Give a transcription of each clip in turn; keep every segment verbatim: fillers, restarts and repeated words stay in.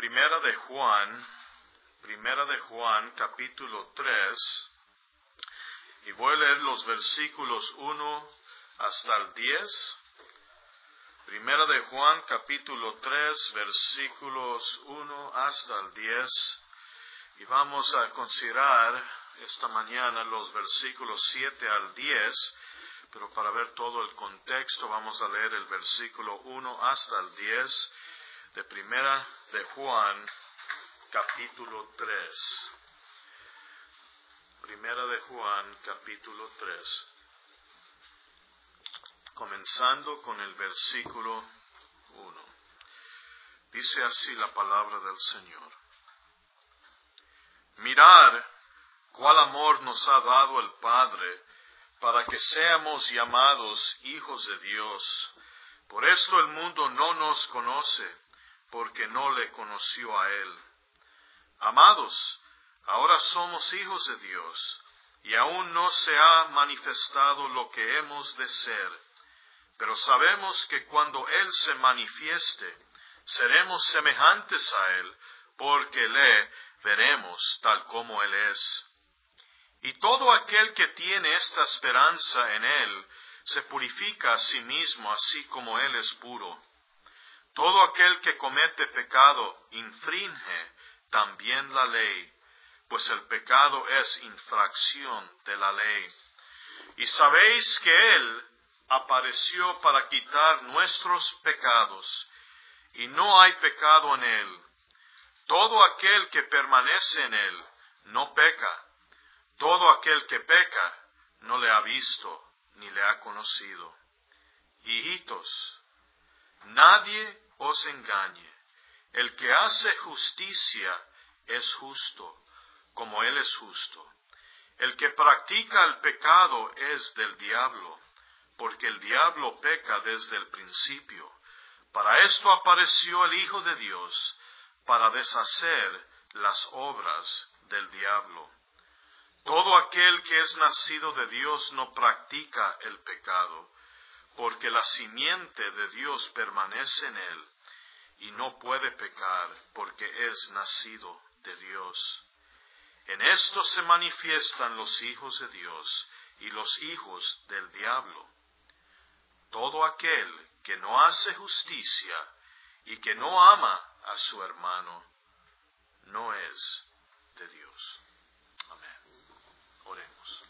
Primera de Juan, Primera de Juan, capítulo tres, y voy a leer los versículos uno hasta el diez. Primera de Juan, capítulo tres, versículos uno hasta el diez, y vamos a considerar esta mañana los versículos siete al diez, pero para ver todo el contexto vamos a leer el versículo uno hasta el diez de Primera de Juan, capítulo tres. Primera de Juan, capítulo tres. Comenzando con el versículo uno. Dice así la palabra del Señor. Mirad cuál amor nos ha dado el Padre para que seamos llamados hijos de Dios. Por esto el mundo no nos conoce, porque no le conoció a Él. Amados, ahora somos hijos de Dios, y aún no se ha manifestado lo que hemos de ser. Pero sabemos que cuando Él se manifieste, seremos semejantes a Él, porque le veremos tal como Él es. Y todo aquel que tiene esta esperanza en Él, se purifica a sí mismo, así como Él es puro. Todo aquel que comete pecado, infringe también la ley, pues el pecado es infracción de la ley. Y sabéis que Él apareció para quitar nuestros pecados, y no hay pecado en Él. Todo aquel que permanece en Él no peca. Todo aquel que peca no le ha visto ni le ha conocido. Hijitos, nadie os engañe. El que hace justicia es justo, como Él es justo. El que practica el pecado es del diablo, porque el diablo peca desde el principio. Para esto apareció el Hijo de Dios, para deshacer las obras del diablo. Todo aquel que es nacido de Dios no practica el pecado, porque la simiente de Dios permanece en él, y no puede pecar, porque es nacido de Dios. En esto se manifiestan los hijos de Dios y los hijos del diablo. Todo aquel que no hace justicia y que no ama a su hermano, no es de Dios. Amén. Oremos.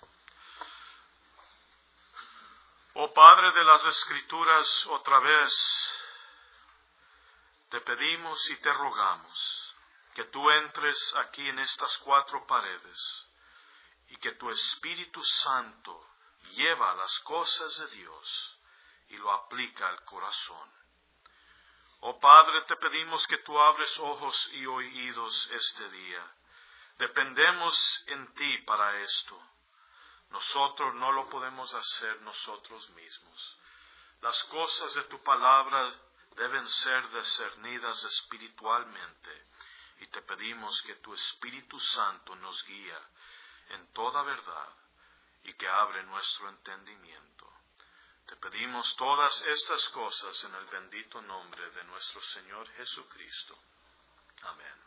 Oh Padre de las Escrituras, otra vez te pedimos y te rogamos que tú entres aquí en estas cuatro paredes y que tu Espíritu Santo lleva las cosas de Dios y lo aplica al corazón. Oh Padre, te pedimos que tú abres ojos y oídos este día. Dependemos en ti para esto. Nosotros no lo podemos hacer nosotros mismos. Las cosas de tu palabra deben ser discernidas espiritualmente, y te pedimos que tu Espíritu Santo nos guíe en toda verdad y que abre nuestro entendimiento. Te pedimos todas estas cosas en el bendito nombre de nuestro Señor Jesucristo. Amén.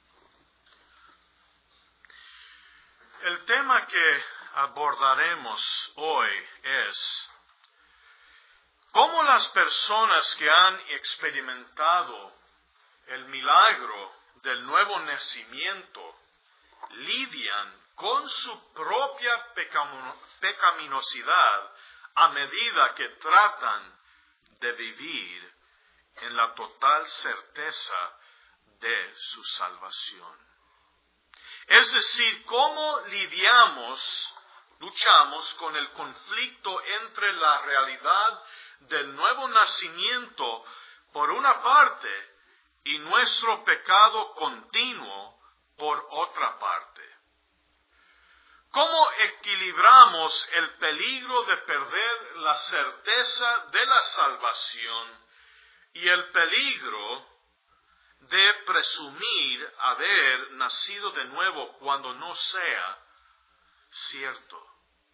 El tema que abordaremos hoy es cómo las personas que han experimentado el milagro del nuevo nacimiento lidian con su propia pecaminosidad a medida que tratan de vivir en la total certeza de su salvación. Es decir, cómo lidiamos, luchamos con el conflicto entre la realidad del nuevo nacimiento por una parte y nuestro pecado continuo por otra parte. ¿Cómo equilibramos el peligro de perder la certeza de la salvación y el peligro de presumir haber nacido de nuevo cuando no sea cierto?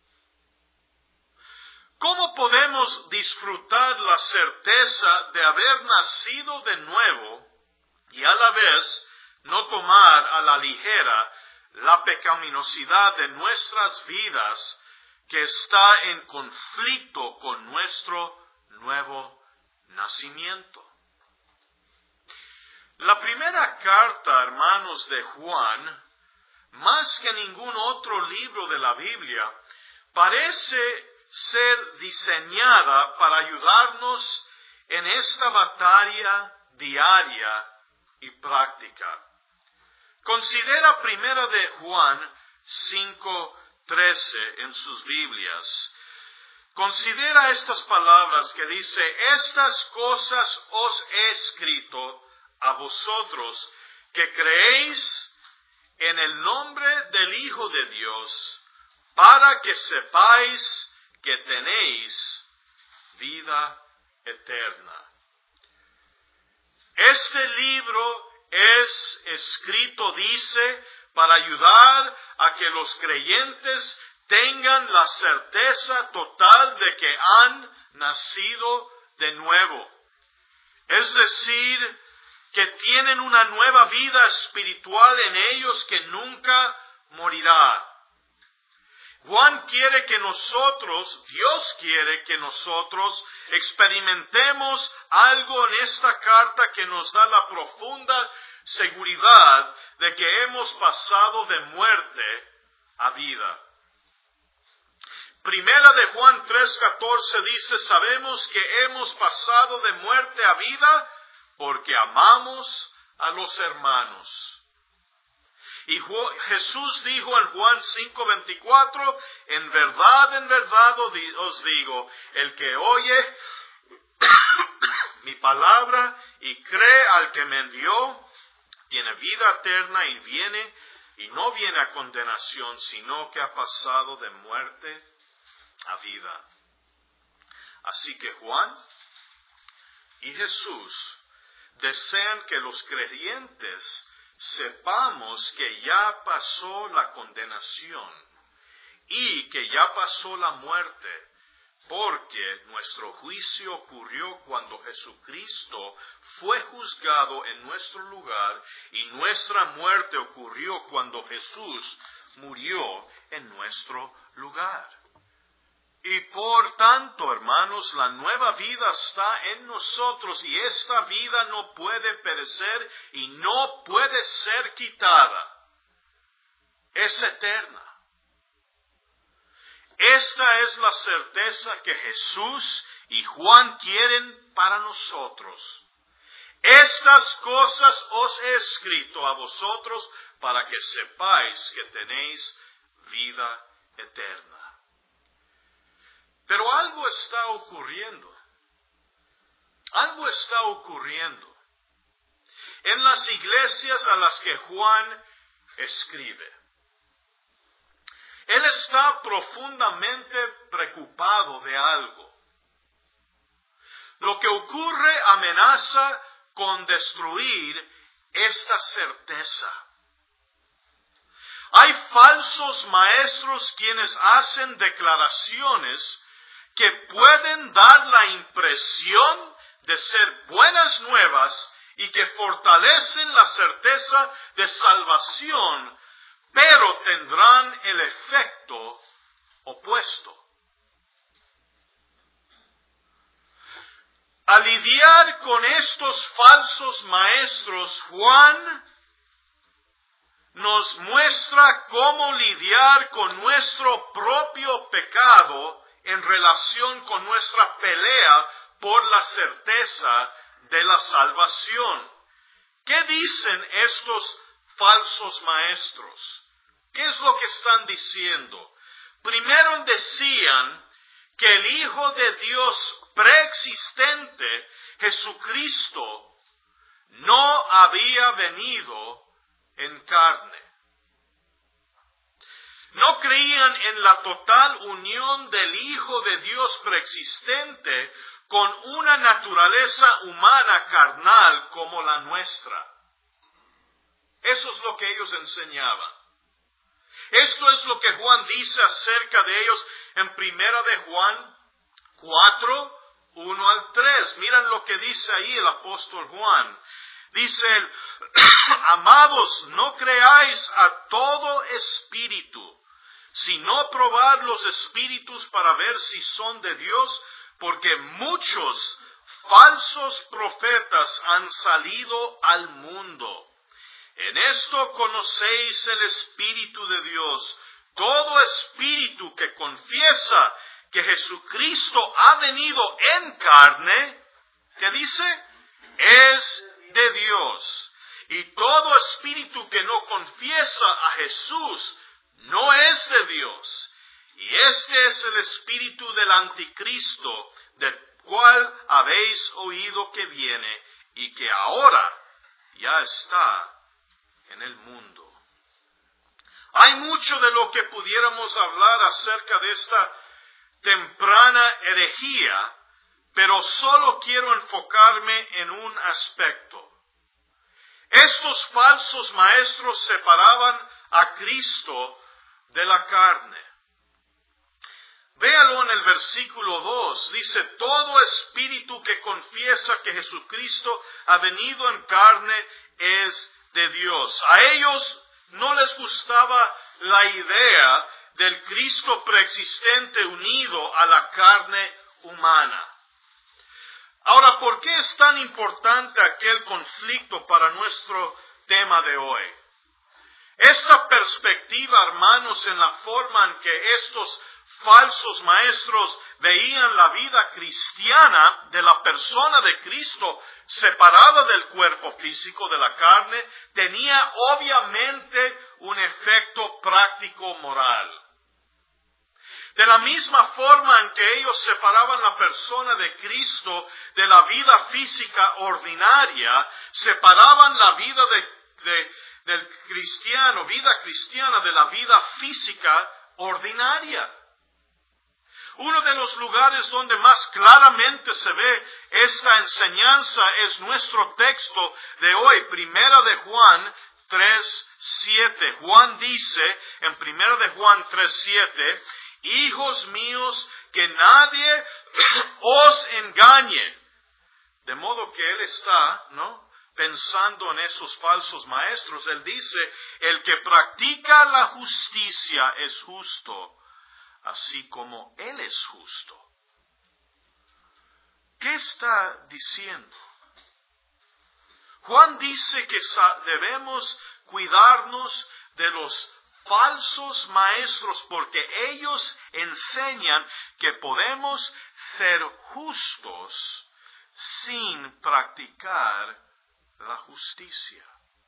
¿Cómo podemos disfrutar la certeza de haber nacido de nuevo y a la vez no tomar a la ligera la pecaminosidad de nuestras vidas que está en conflicto con nuestro nuevo nacimiento. La primera carta, hermanos, de Juan, más que ningún otro libro de la Biblia, parece ser diseñada para ayudarnos en esta batalla diaria y práctica. Considera primera de Juan cinco trece en sus Biblias. Considera estas palabras que dice: estas cosas os he escrito a vosotros que creéis en el nombre del Hijo de Dios, para que sepáis que tenéis vida eterna. Este libro es escrito, dice, para ayudar a que los creyentes tengan la certeza total de que han nacido de nuevo. Es decir, que tienen una nueva vida espiritual en ellos que nunca morirá. Juan quiere que nosotros, Dios quiere que nosotros experimentemos algo en esta carta que nos da la profunda seguridad de que hemos pasado de muerte a vida. Primera de Juan tres catorce dice: sabemos que hemos pasado de muerte a vida porque amamos a los hermanos. Y Jesús dijo en Juan cinco veinticuatro: en verdad, en verdad os digo, el que oye mi palabra y cree al que me envió, tiene vida eterna y viene, y no viene a condenación, sino que ha pasado de muerte a vida. Así que Juan y Jesús desean que los creyentes sepamos que ya pasó la condenación y que ya pasó la muerte, porque nuestro juicio ocurrió cuando Jesucristo fue juzgado en nuestro lugar y nuestra muerte ocurrió cuando Jesús murió en nuestro lugar. Y por tanto, hermanos, la nueva vida está en nosotros y esta vida no puede perecer y no puede ser quitada. Es eterna. Esta es la certeza que Jesús y Juan quieren para nosotros. Estas cosas os he escrito a vosotros para que sepáis que tenéis vida eterna. Pero algo está ocurriendo. Algo está ocurriendo en las iglesias a las que Juan escribe. Él está profundamente preocupado de algo. Lo que ocurre amenaza con destruir esta certeza. Hay falsos maestros quienes hacen declaraciones que pueden dar la impresión de ser buenas nuevas y que fortalecen la certeza de salvación, pero tendrán el efecto opuesto. Al lidiar con estos falsos maestros, Juan nos muestra cómo lidiar con nuestro propio pecado en relación con nuestra pelea por la certeza de la salvación. ¿Qué dicen estos falsos maestros? ¿Qué es lo que están diciendo? Primero decían que el Hijo de Dios preexistente, Jesucristo, no había venido en carne. No creían en la total unión del Hijo de Dios preexistente con una naturaleza humana carnal como la nuestra. Eso es lo que ellos enseñaban. Esto es lo que Juan dice acerca de ellos en primera de Juan cuatro, uno al tres. Miren lo que dice ahí el apóstol Juan. Dice él, amados, no creáis a todo espíritu, sino probad los espíritus para ver si son de Dios, porque muchos falsos profetas han salido al mundo. En esto conocéis el Espíritu de Dios. Todo espíritu que confiesa que Jesucristo ha venido en carne, ¿qué dice? Es de Dios. Y todo espíritu que no confiesa a Jesús no es de Dios. Y este es el espíritu del anticristo, del cual habéis oído que viene y que ahora ya está en el mundo. Hay mucho de lo que pudiéramos hablar acerca de esta temprana herejía, pero solo quiero enfocarme en un aspecto. Estos falsos maestros separaban a Cristo de la carne. Véalo en el versículo dos, dice, todo espíritu que confiesa que Jesucristo ha venido en carne es de Dios. A ellos no les gustaba la idea del Cristo preexistente unido a la carne humana. Ahora, ¿por qué es tan importante aquel conflicto para nuestro tema de hoy? Esta perspectiva, hermanos, en la forma en que estos falsos maestros veían la vida cristiana de la persona de Cristo separada del cuerpo físico de la carne, tenía obviamente un efecto práctico moral. De la misma forma en que ellos separaban la persona de Cristo de la vida física ordinaria, separaban la vida de, de, del cristiano, vida cristiana de la vida física ordinaria. Uno de los lugares donde más claramente se ve esta enseñanza es nuestro texto de hoy, Primera de Juan tres siete. Juan dice en Primera de Juan tres siete, hijos míos, que nadie os engañe. De modo que él está, ¿no?, pensando en esos falsos maestros. Él dice, el que practica la justicia es justo, así como Él es justo. ¿Qué está diciendo? Juan dice que debemos cuidarnos de los falsos maestros porque ellos enseñan que podemos ser justos sin practicar la justicia.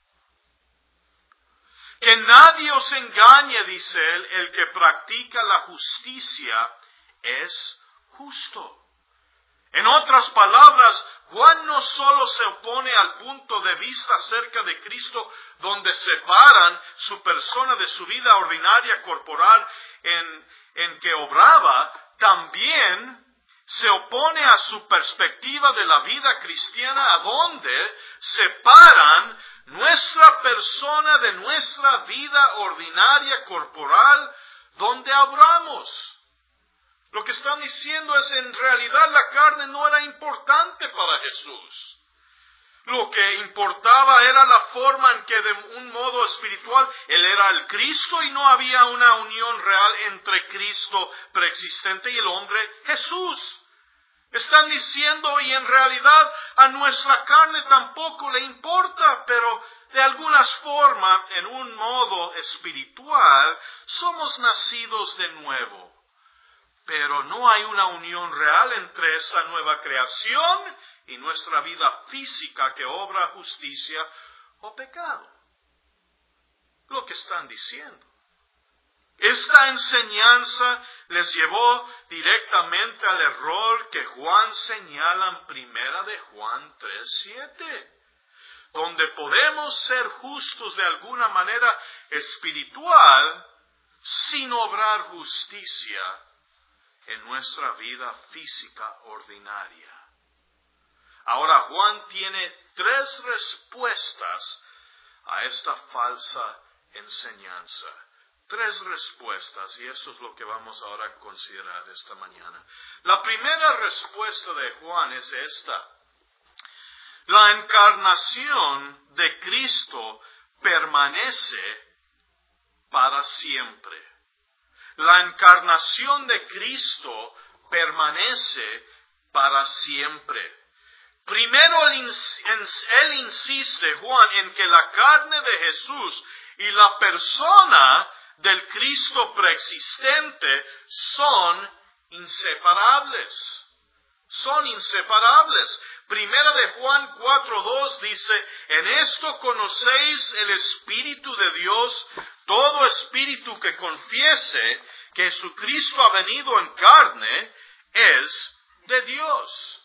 Que nadie os engañe, dice él, el que practica la justicia es justo. En otras palabras, Juan no solo se opone al punto de vista acerca de Cristo, donde separan su persona de su vida ordinaria corporal en, en que obraba, también se opone a su perspectiva de la vida cristiana, a donde separan nuestra persona de nuestra vida ordinaria corporal, donde obramos. Lo que están diciendo es, en realidad la carne no era importante para Jesús. Lo que importaba era la forma en que de un modo espiritual Él era el Cristo y no había una unión real entre Cristo preexistente y el hombre Jesús. Están diciendo, y en realidad a nuestra carne tampoco le importa, pero de alguna forma, en un modo espiritual, somos nacidos de nuevo. Pero no hay una unión real entre esa nueva creación y nuestra vida física que obra justicia o pecado. Lo que están diciendo. Esta enseñanza les llevó directamente al error que Juan señala en Primera de Juan tres siete, donde podemos ser justos de alguna manera espiritual sin obrar justicia en nuestra vida física ordinaria. Ahora Juan tiene tres respuestas a esta falsa enseñanza. Tres respuestas, y eso es lo que vamos ahora a considerar esta mañana. La primera respuesta de Juan es esta. La encarnación de Cristo permanece para siempre. La encarnación de Cristo permanece para siempre. Primero él, él insiste, Juan, en que la carne de Jesús y la persona del Cristo preexistente son inseparables. Son inseparables. Primera de Juan cuatro dos dice, en esto conocéis el Espíritu de Dios, todo espíritu que confiese que Jesucristo ha venido en carne es de Dios.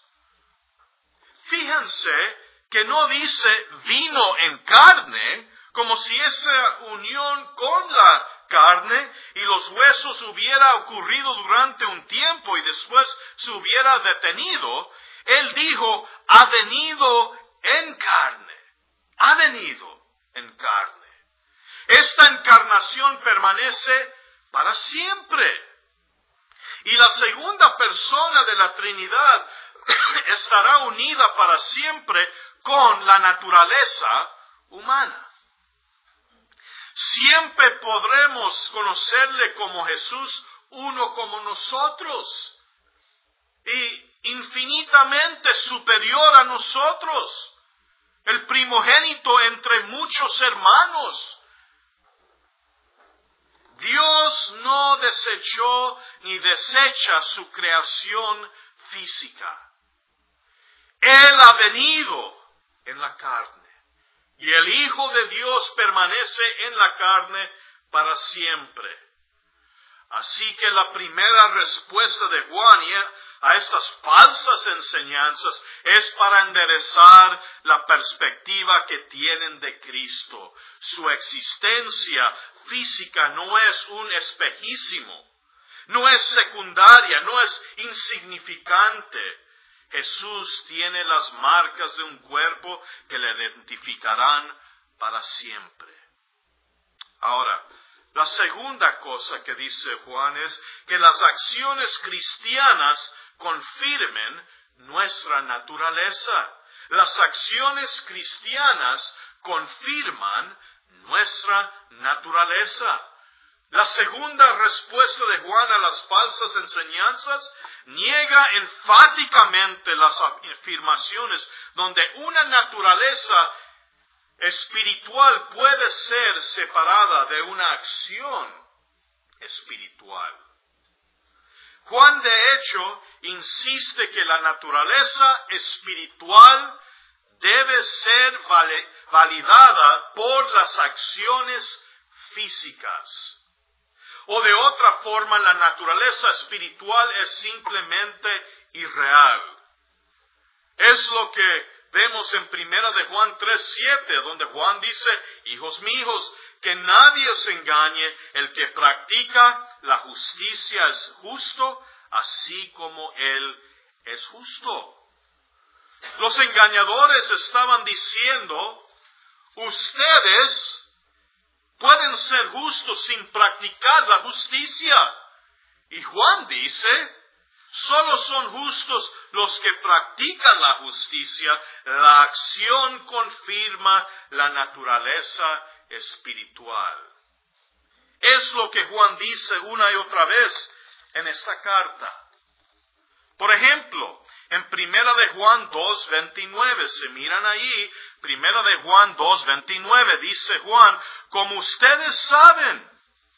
Fíjense que no dice vino en carne, como si esa unión con la carne y los huesos hubiera ocurrido durante un tiempo y después se hubiera detenido. Él dijo, ha venido en carne, ha venido en carne. Esta encarnación permanece para siempre. Y la segunda persona de la Trinidad estará unida para siempre con la naturaleza humana. Siempre podremos conocerle como Jesús, uno como nosotros, y infinitamente superior a nosotros, el primogénito entre muchos hermanos. Dios no desechó ni desecha su creación física. Él ha venido en la carne. Y el Hijo de Dios permanece en la carne para siempre. Así que la primera respuesta de Juan a estas falsas enseñanzas es para enderezar la perspectiva que tienen de Cristo. Su existencia física no es un espejismo, no es secundaria, no es insignificante. Jesús tiene las marcas de un cuerpo que le identificarán para siempre. Ahora, la segunda cosa que dice Juan es que las acciones cristianas confirmen nuestra naturaleza. Las acciones cristianas confirman nuestra naturaleza. La segunda respuesta de Juan a las falsas enseñanzas niega enfáticamente las afirmaciones donde una naturaleza espiritual puede ser separada de una acción espiritual. Juan, de hecho, insiste que la naturaleza espiritual debe ser validada por las acciones físicas. O de otra forma, la naturaleza espiritual es simplemente irreal. Es lo que vemos en Primera de Juan tres siete, donde Juan dice, hijos míos, que nadie os engañe, el que practica la justicia es justo, así como él es justo. Los engañadores estaban diciendo, ustedes pueden ser justos sin practicar la justicia. Y Juan dice, solo son justos los que practican la justicia. La acción confirma la naturaleza espiritual. Es lo que Juan dice una y otra vez en esta carta. Por ejemplo, en Primera de Juan dos veintinueve, se miran ahí, Primera de Juan dos veintinueve, dice Juan, como ustedes saben,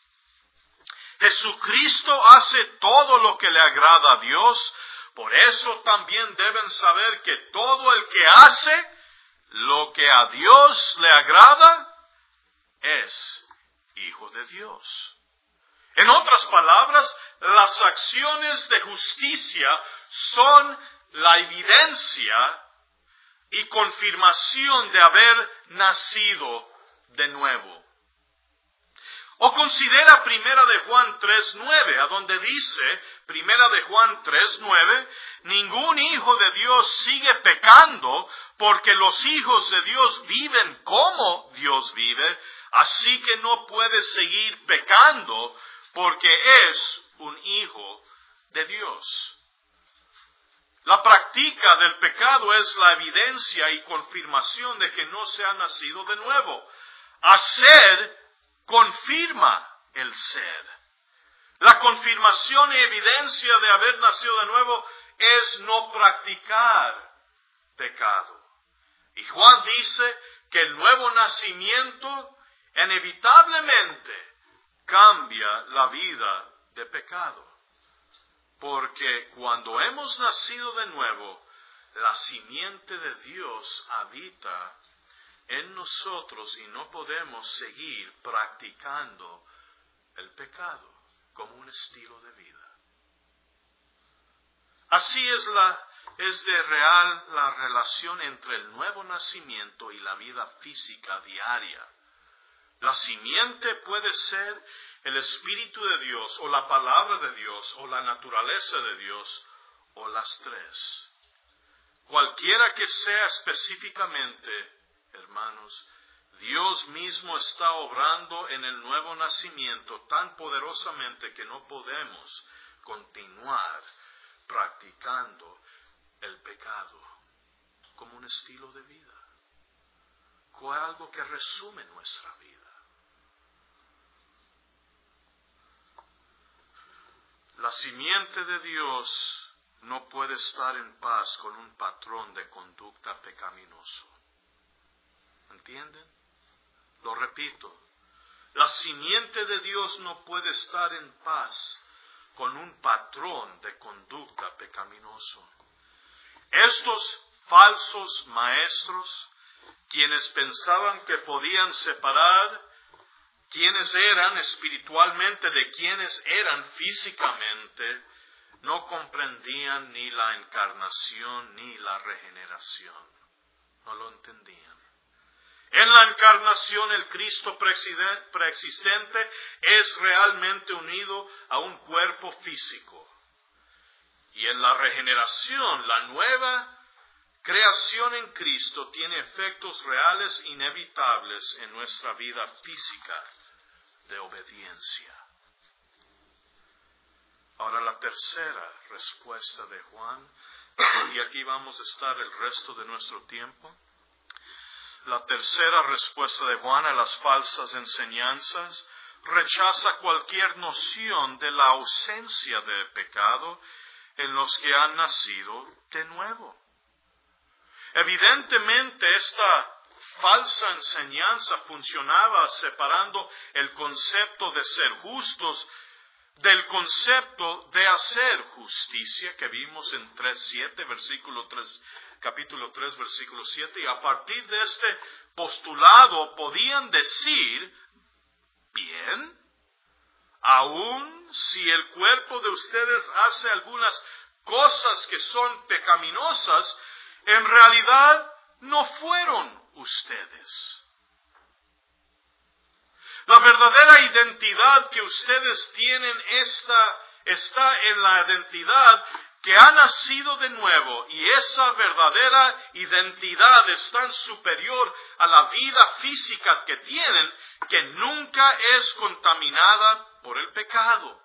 Jesucristo hace todo lo que le agrada a Dios, por eso también deben saber que todo el que hace lo que a Dios le agrada es hijo de Dios. En otras palabras, las acciones de justicia son la evidencia y confirmación de haber nacido de nuevo. O considera Primera de Juan tres nueve, a donde dice, Primera de Juan tres nueve, ningún hijo de Dios sigue pecando porque los hijos de Dios viven como Dios vive, así que no puede seguir pecando porque es un hijo de Dios. La práctica del pecado es la evidencia y confirmación de que no se ha nacido de nuevo. Hacer confirma el ser. La confirmación y evidencia de haber nacido de nuevo es no practicar pecado. Y Juan dice que el nuevo nacimiento inevitablemente cambia la vida de pecado. Porque cuando hemos nacido de nuevo, la simiente de Dios habita en nosotros y no podemos seguir practicando el pecado como un estilo de vida. Así es, la, es de real la relación entre el nuevo nacimiento y la vida física diaria. La simiente puede ser el Espíritu de Dios, o la palabra de Dios, o la naturaleza de Dios, o las tres. Cualquiera que sea específicamente, hermanos, Dios mismo está obrando en el nuevo nacimiento tan poderosamente que no podemos continuar practicando el pecado como un estilo de vida, como algo que resume nuestra vida. La simiente de Dios no puede estar en paz con un patrón de conducta pecaminoso. ¿Entienden? Lo repito. La simiente de Dios no puede estar en paz con un patrón de conducta pecaminoso. Estos falsos maestros, quienes pensaban que podían separar quienes eran espiritualmente de quienes eran físicamente, no comprendían ni la encarnación ni la regeneración. No lo entendían. En la encarnación el Cristo preexistente es realmente unido a un cuerpo físico. Y en la regeneración, la nueva creación en Cristo tiene efectos reales inevitables en nuestra vida física de obediencia. Ahora la tercera respuesta de Juan, y aquí vamos a estar el resto de nuestro tiempo. La tercera respuesta de Juan a las falsas enseñanzas rechaza cualquier noción de la ausencia de pecado en los que han nacido de nuevo. Evidentemente esta falsa enseñanza funcionaba separando el concepto de ser justos del concepto de hacer justicia que vimos en tres siete, versículo tres, capítulo tres, versículo siete, y a partir de este postulado podían decir, bien, aun si el cuerpo de ustedes hace algunas cosas que son pecaminosas, en realidad no fueron ustedes. La verdadera identidad que ustedes tienen está, está en la identidad que ha nacido de nuevo, y esa verdadera identidad es tan superior a la vida física que tienen que nunca es contaminada por el pecado.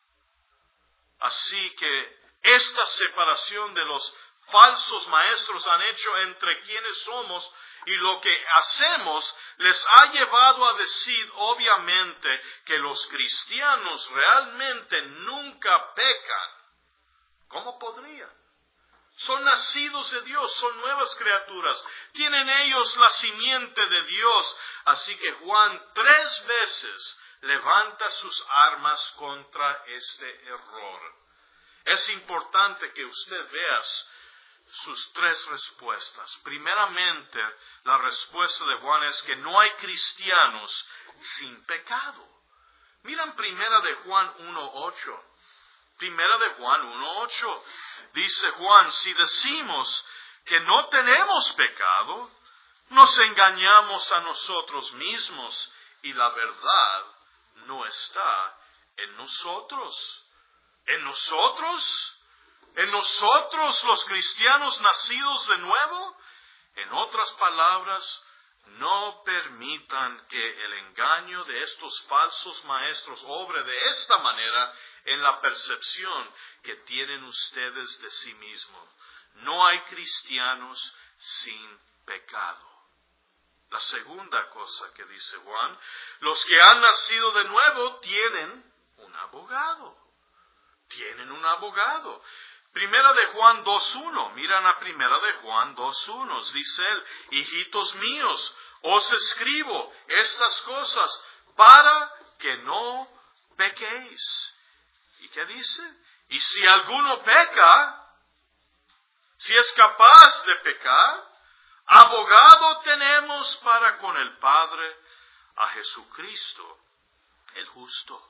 Así que esta separación de los falsos maestros han hecho entre quienes somos y lo que hacemos les ha llevado a decir obviamente que los cristianos realmente nunca pecan. ¿Cómo podrían? Son nacidos de Dios, son nuevas criaturas, tienen ellos la simiente de Dios. Así que Juan tres veces levanta sus armas contra este error. Es importante que usted vea sus tres respuestas. Primeramente, la respuesta de Juan es que no hay cristianos sin pecado. Miran primera de Juan uno ocho. Primera de Juan uno ocho. Dice Juan, si decimos que no tenemos pecado, nos engañamos a nosotros mismos y la verdad no está en nosotros. ¿En nosotros? ¿En nosotros los cristianos nacidos de nuevo? En otras palabras, no permitan que el engaño de estos falsos maestros obre de esta manera en la percepción que tienen ustedes de sí mismos. no hay cristianos sin pecado. La segunda cosa que dice Juan, los que han nacido de nuevo tienen un abogado. Tienen un abogado. Primera de Juan dos uno, miran a Primera de Juan dos uno, dice él, hijitos míos, os escribo estas cosas para que no pequéis. ¿Y qué dice? Y si alguno peca, si es capaz de pecar, abogado tenemos para con el Padre, a Jesucristo, el justo.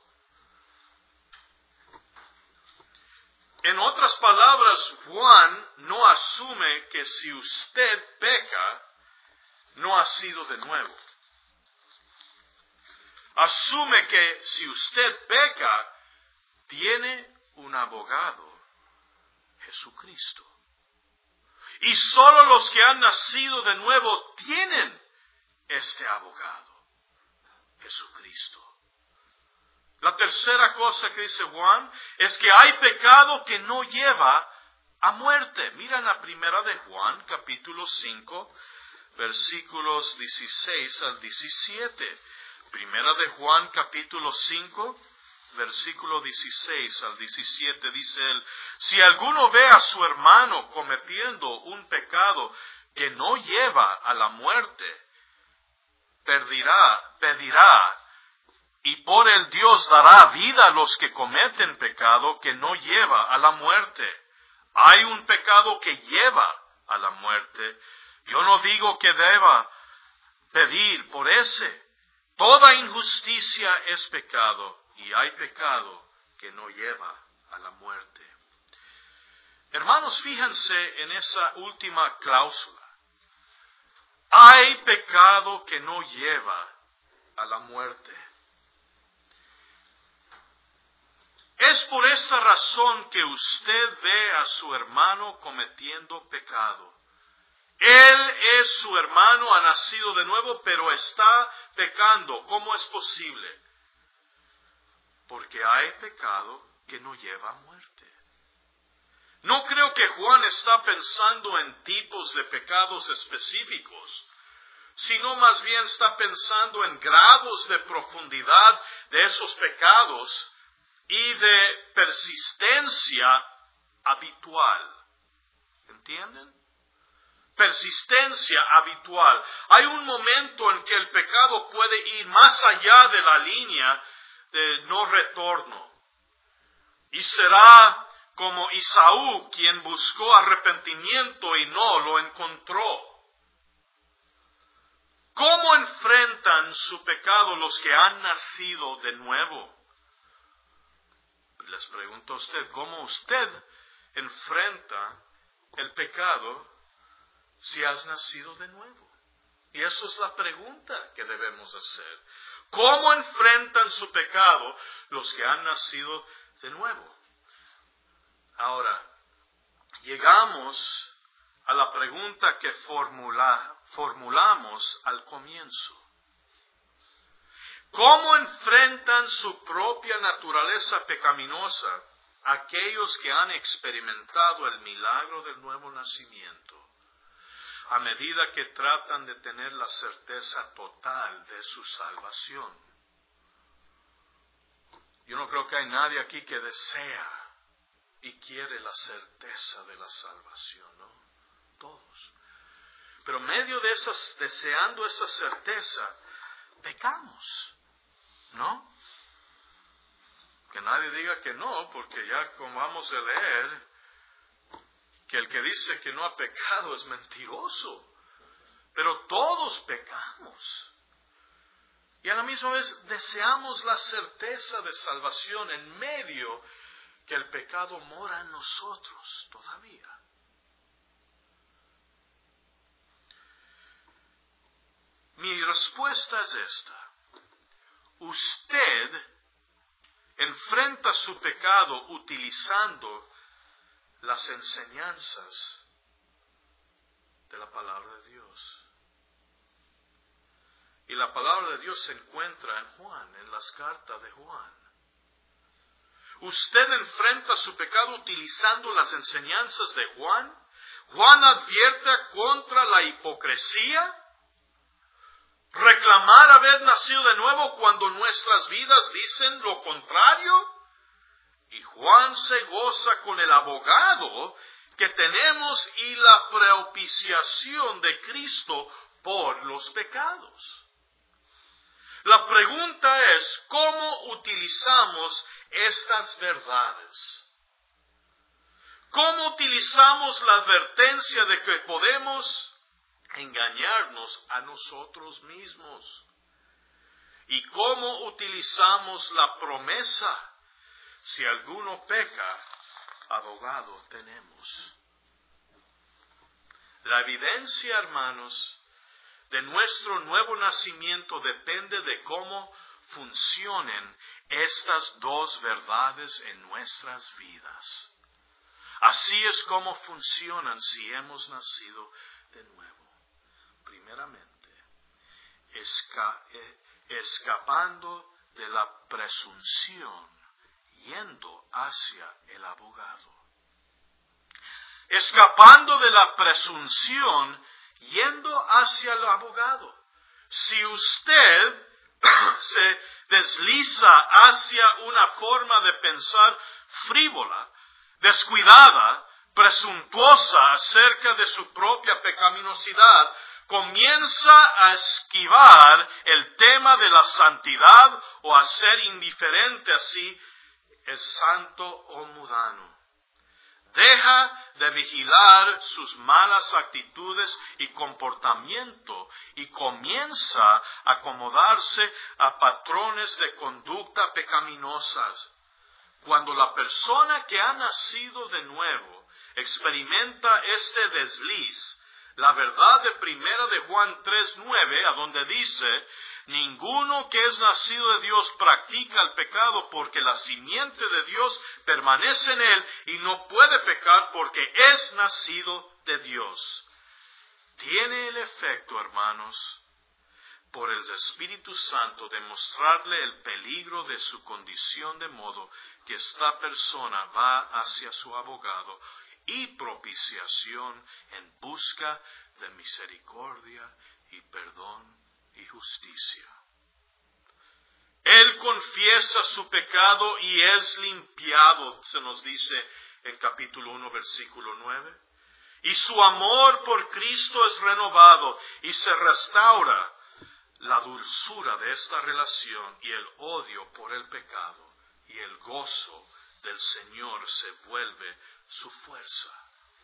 En otras palabras, Juan no asume que si usted peca, no ha sido de nuevo. Asume que si usted peca, tiene un abogado, Jesucristo. Y solo los que han nacido de nuevo tienen este abogado, Jesucristo. La tercera cosa que dice Juan es que hay pecado que no lleva a muerte. Miren la primera de Juan, capítulo cinco, versículos dieciséis al diecisiete. Primera de Juan, capítulo cinco, versículo dieciséis al diecisiete, dice él, si alguno ve a su hermano cometiendo un pecado que no lleva a la muerte, pedirá, pedirá, y por el Dios dará vida a los que cometen pecado que no lleva a la muerte. Hay un pecado que lleva a la muerte. Yo no digo que deba pedir por ese. Toda injusticia es pecado y hay pecado que no lleva a la muerte. Hermanos, fíjense en esa última cláusula. Hay pecado que no lleva a la muerte. Es por esta razón que usted ve a su hermano cometiendo pecado. Él es su hermano, ha nacido de nuevo, pero está pecando. ¿Cómo es posible? Porque hay pecado que no lleva a muerte. No creo que Juan está pensando en tipos de pecados específicos, sino más bien está pensando en grados de profundidad de esos pecados y de persistencia habitual. ¿Entienden? Persistencia habitual. Hay un momento en que el pecado puede ir más allá de la línea de no retorno. Y será como Esaú, quien buscó arrepentimiento y no lo encontró. ¿Cómo enfrentan su pecado los que han nacido de nuevo? Les pregunto a usted, ¿cómo usted enfrenta el pecado si has nacido de nuevo? Y eso es la pregunta que debemos hacer. ¿Cómo enfrentan su pecado los que han nacido de nuevo? Ahora, llegamos a la pregunta que formula, formulamos al comienzo. ¿Cómo enfrentan su propia naturaleza pecaminosa aquellos que han experimentado el milagro del nuevo nacimiento, a medida que tratan de tener la certeza total de su salvación? Yo no creo que hay nadie aquí que desea y quiere la certeza de la salvación, ¿no? Todos. Pero en medio de esas, deseando esa certeza, pecamos, ¿no? Que nadie diga que no, porque ya como vamos a leer, que el que dice que no ha pecado es mentiroso. Pero todos pecamos. Y a la misma vez deseamos la certeza de salvación en medio que el pecado mora en nosotros todavía. Mi respuesta es esta. Usted enfrenta su pecado utilizando las enseñanzas de la palabra de Dios. Y la palabra de Dios se encuentra en Juan, en las cartas de Juan. Usted enfrenta su pecado utilizando las enseñanzas de Juan. Juan advierte contra la hipocresía, reclamar haber nacido de nuevo cuando nuestras vidas dicen lo contrario. Y Juan se goza con el abogado que tenemos y la propiciación de Cristo por los pecados. La pregunta es, ¿cómo utilizamos estas verdades? ¿Cómo utilizamos la advertencia de que podemos engañarnos a nosotros mismos? ¿Y cómo utilizamos la promesa? Si alguno peca, abogado tenemos. La evidencia, hermanos, de nuestro nuevo nacimiento depende de cómo funcionen estas dos verdades en nuestras vidas. Así es como funcionan si hemos nacido de nuevo. Primeramente, esca- eh, escapando de la presunción, yendo hacia el abogado. Escapando de la presunción, yendo hacia el abogado. Si usted se desliza hacia una forma de pensar frívola, descuidada, presuntuosa acerca de su propia pecaminosidad, comienza a esquivar el tema de la santidad o a ser indiferente así, es santo o mundano. Deja de vigilar sus malas actitudes y comportamiento y comienza a acomodarse a patrones de conducta pecaminosas. Cuando la persona que ha nacido de nuevo experimenta este desliz, la verdad de primera de Juan tres nueve, a donde dice, ninguno que es nacido de Dios practica el pecado porque la simiente de Dios permanece en él y no puede pecar porque es nacido de Dios. Tiene el efecto, hermanos, por el Espíritu Santo de mostrarle el peligro de su condición de modo que esta persona va hacia su abogado y propiciación en busca de misericordia y perdón y justicia. Él confiesa su pecado y es limpiado, se nos dice en capítulo uno, versículo nueve. Y su amor por Cristo es renovado y se restaura la dulzura de esta relación y el odio por el pecado y el gozo del Señor se vuelve su fuerza.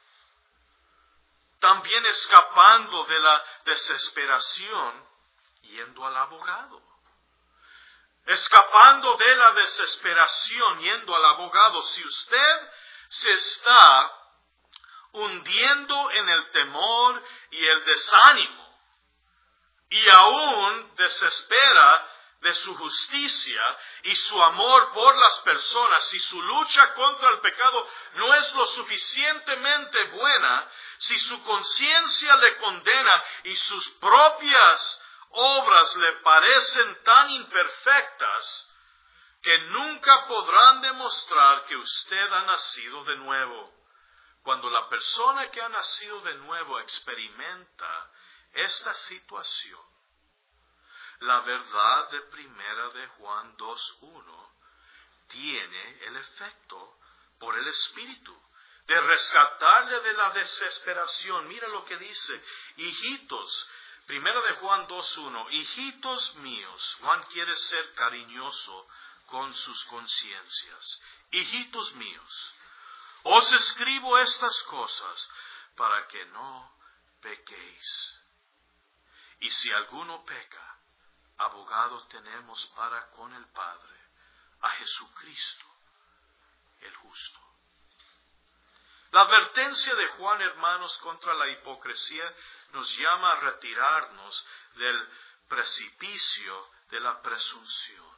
También escapando de la desesperación, yendo al abogado. Escapando de la desesperación, yendo al abogado. Si usted se está hundiendo en el temor y el desánimo, y aún desespera de su justicia y su amor por las personas, si su lucha contra el pecado no es lo suficientemente buena, si su conciencia le condena y sus propias obras le parecen tan imperfectas que nunca podrán demostrar que usted ha nacido de nuevo. Cuando la persona que ha nacido de nuevo experimenta esta situación, la verdad de primera de Juan dos uno tiene el efecto por el Espíritu de rescatarle de la desesperación. Mira lo que dice, hijitos, primera de Juan dos uno, hijitos míos. Juan quiere ser cariñoso con sus conciencias. Hijitos míos, os escribo estas cosas para que no pequéis. Y si alguno peca, abogado tenemos para con el Padre, a Jesucristo, el justo. La advertencia de Juan, hermanos, contra la hipocresía nos llama a retirarnos del precipicio de la presunción.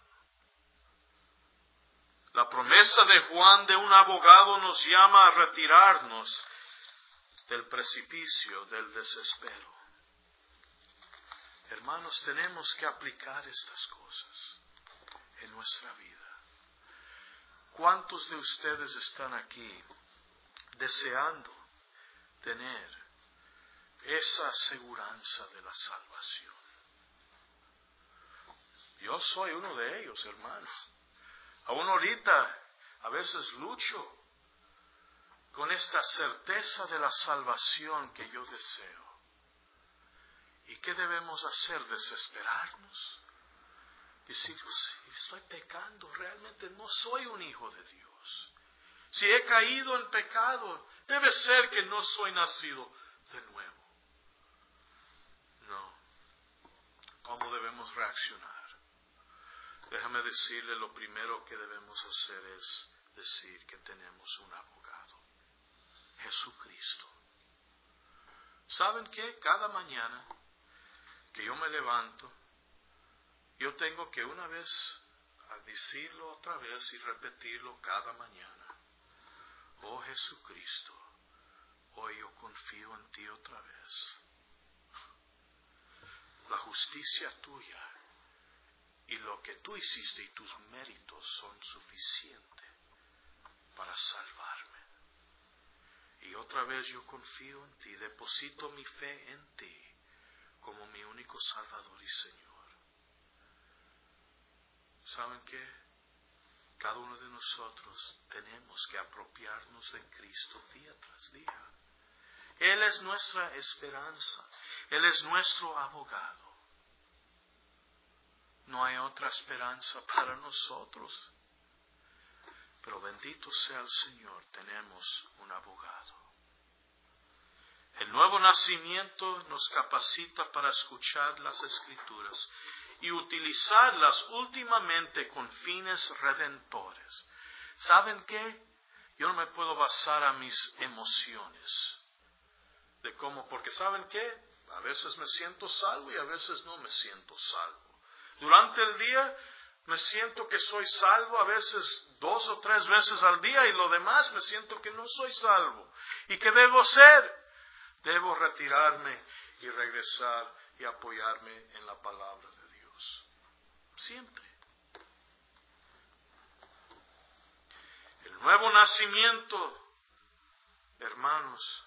La promesa de Juan de un abogado nos llama a retirarnos del precipicio del desespero. Hermanos, tenemos que aplicar estas cosas en nuestra vida. ¿Cuántos de ustedes están aquí deseando tener esa aseguranza de la salvación. Yo soy uno de ellos, hermanos. Aún ahorita a veces lucho con esta certeza de la salvación que yo deseo. ¿Y qué debemos hacer? ¿Desesperarnos? Decir, si estoy pecando, realmente no soy un hijo de Dios. Si he caído en pecado, debe ser que no soy nacido de nuevo. No. ¿Cómo debemos reaccionar? Déjame decirle, lo primero que debemos hacer es decir que tenemos un abogado, Jesucristo. ¿Saben qué? Cada mañana que yo me levanto, yo tengo que una vez a decirlo otra vez y repetirlo cada mañana. Oh Jesucristo, hoy yo confío en ti otra vez. La justicia tuya y lo que tú hiciste y tus méritos son suficientes para salvarme. Y otra vez yo confío en ti, deposito mi fe en ti como mi único Salvador y Señor. ¿Saben qué? Cada uno de nosotros tenemos que apropiarnos de Cristo día tras día. Él es nuestra esperanza. Él es nuestro abogado. No hay otra esperanza para nosotros. Pero bendito sea el Señor, tenemos un abogado. El nuevo nacimiento nos capacita para escuchar las Escrituras y utilizarlas últimamente con fines redentores. ¿Saben qué? Yo no me puedo basar a mis emociones. De cómo, porque ¿saben qué? A veces me siento salvo y a veces no me siento salvo. Durante el día me siento que soy salvo, a veces dos o tres veces al día, y lo demás me siento que no soy salvo. ¿Y qué debo hacer? Debo retirarme y regresar y apoyarme en la palabra de Dios. Siempre. El nuevo nacimiento, hermanos,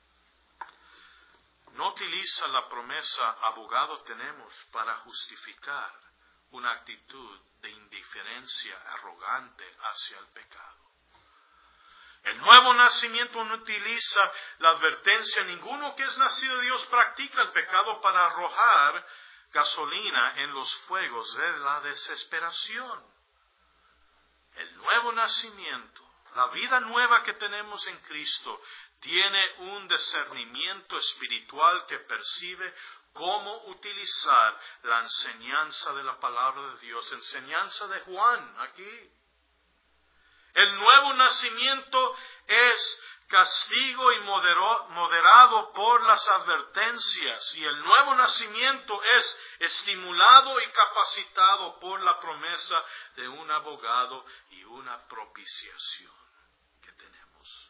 no utiliza la promesa abogado tenemos para justificar una actitud de indiferencia arrogante hacia el pecado. El nuevo nacimiento no utiliza la advertencia, ninguno que es nacido de Dios practica el pecado para arrojar gasolina en los fuegos de la desesperación. El nuevo nacimiento, la vida nueva que tenemos en Cristo, tiene un discernimiento espiritual que percibe cómo utilizar la enseñanza de la palabra de Dios, enseñanza de Juan aquí. El nuevo nacimiento es castigo y modero, moderado por las advertencias, y el nuevo nacimiento es estimulado y capacitado por la promesa de un abogado y una propiciación que tenemos.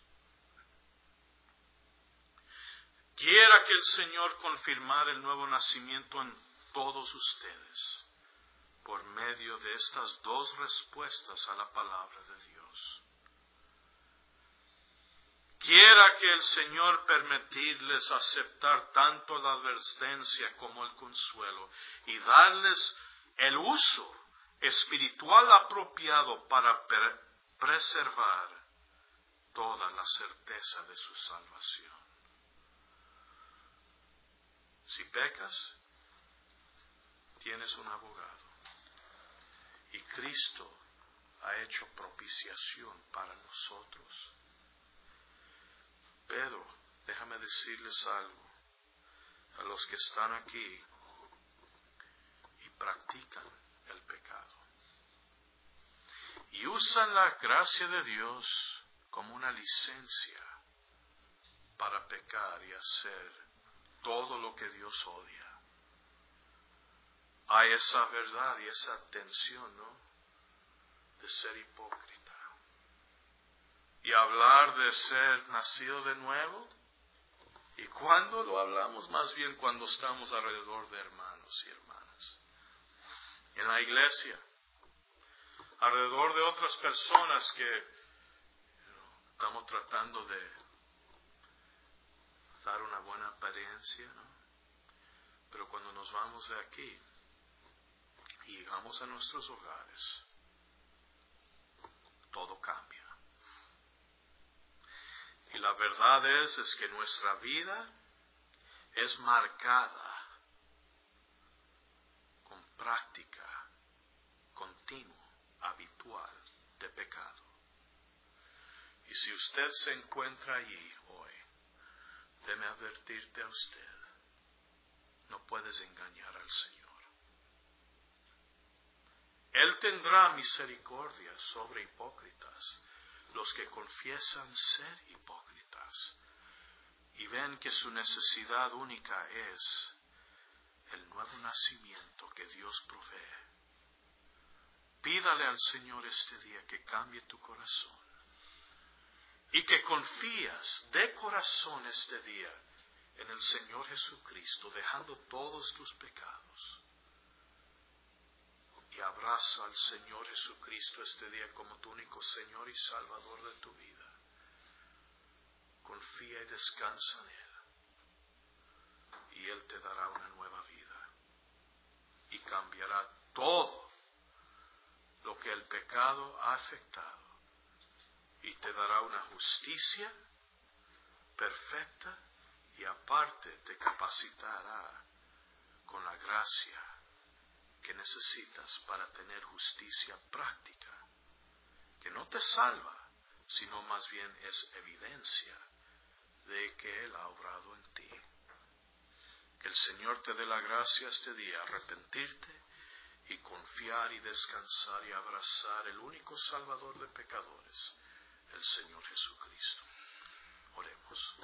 Quiera que el Señor confirmar el nuevo nacimiento en todos ustedes por medio de estas dos respuestas a la palabra de Dios. Quiera que el Señor permitirles aceptar tanto la advertencia como el consuelo y darles el uso espiritual apropiado para pre- preservar toda la certeza de su salvación. Si pecas, tienes un abogado. Y Cristo ha hecho propiciación para nosotros. Pedro, déjame decirles algo. A los que están aquí y practican el pecado. Y usan la gracia de Dios como una licencia para pecar y hacer todo lo que Dios odia. Hay esa verdad y esa tensión, ¿no? De ser hipócrita. Y hablar de ser nacido de nuevo. ¿Y cuándo lo hablamos? Más bien cuando estamos alrededor de hermanos y hermanas. En la iglesia. Alrededor de otras personas que estamos tratando de dar una buena apariencia, ¿no? Pero cuando nos vamos de aquí y llegamos a nuestros hogares, todo cambia. Y la verdad es, es que nuestra vida es marcada con práctica continua, habitual de pecado. Y si usted se encuentra allí hoy, déme advertirte a usted, no puedes engañar al Señor. Él tendrá misericordia sobre hipócritas, los que confiesan ser hipócritas, y ven que su necesidad única es el nuevo nacimiento que Dios provee. Pídale al Señor este día que cambie tu corazón y que confías de corazón este día en el Señor Jesucristo, dejando todos tus pecados. Y abraza al Señor Jesucristo este día como tu único Señor y Salvador de tu vida. Confía y descansa en Él. Y Él te dará una nueva vida. Y cambiará todo lo que el pecado ha afectado. Y te dará una justicia perfecta y aparte te capacitará con la gracia que necesitas para tener justicia práctica, que no te salva, sino más bien es evidencia de que Él ha obrado en ti. Que el Señor te dé la gracia este día, arrepentirte y confiar y descansar y abrazar el único Salvador de pecadores, el Señor Jesucristo. Oremos.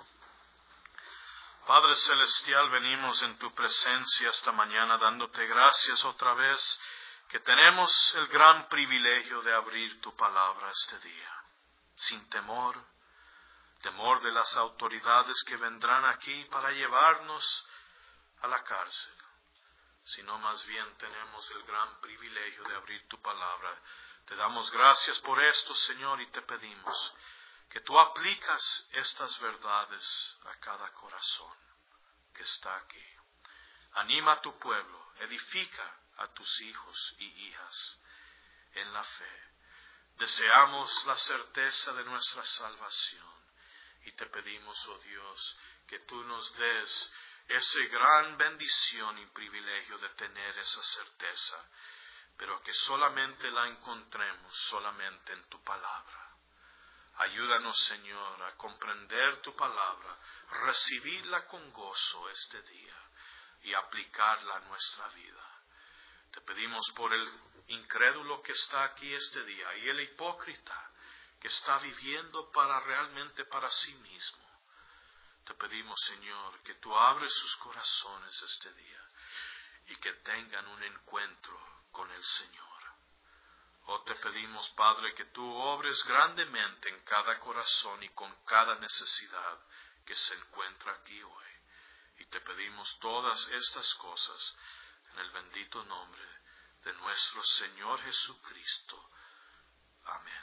Padre Celestial, venimos en tu presencia esta mañana dándote gracias otra vez que tenemos el gran privilegio de abrir tu palabra este día, sin temor, temor de las autoridades que vendrán aquí para llevarnos a la cárcel, sino más bien tenemos el gran privilegio de abrir tu palabra. Te damos gracias por esto, Señor, y te pedimos que tú aplicas estas verdades a cada corazón que está aquí. Anima a tu pueblo, edifica a tus hijos y hijas en la fe. Deseamos la certeza de nuestra salvación y te pedimos, oh Dios, que tú nos des esa gran bendición y privilegio de tener esa certeza, pero que solamente la encontremos solamente en tu palabra. Ayúdanos, Señor, a comprender tu palabra, recibirla con gozo este día y aplicarla a nuestra vida. Te pedimos por el incrédulo que está aquí este día y el hipócrita que está viviendo para realmente para sí mismo. Te pedimos, Señor, que tú abres sus corazones este día y que tengan un encuentro con el Señor. Oh, te pedimos, Padre, que tú obres grandemente en cada corazón y con cada necesidad que se encuentra aquí hoy. Y te pedimos todas estas cosas en el bendito nombre de nuestro Señor Jesucristo. Amén.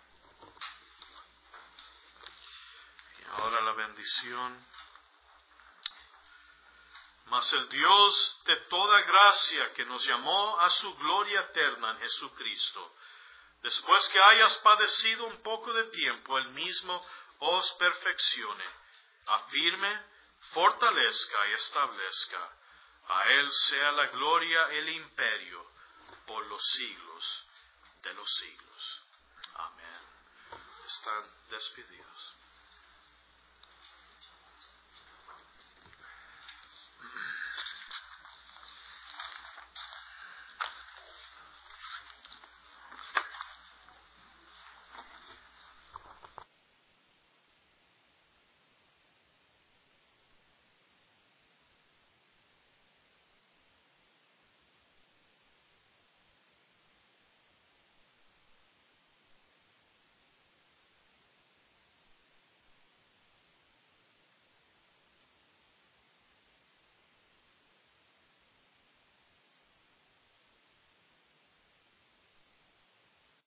Y ahora la bendición. Mas el Dios de toda gracia que nos llamó a su gloria eterna en Jesucristo, después que hayas padecido un poco de tiempo, Él mismo os perfeccione, afirme, fortalezca y establezca. A Él sea la gloria y el imperio por los siglos de los siglos. Amén. Están despedidos.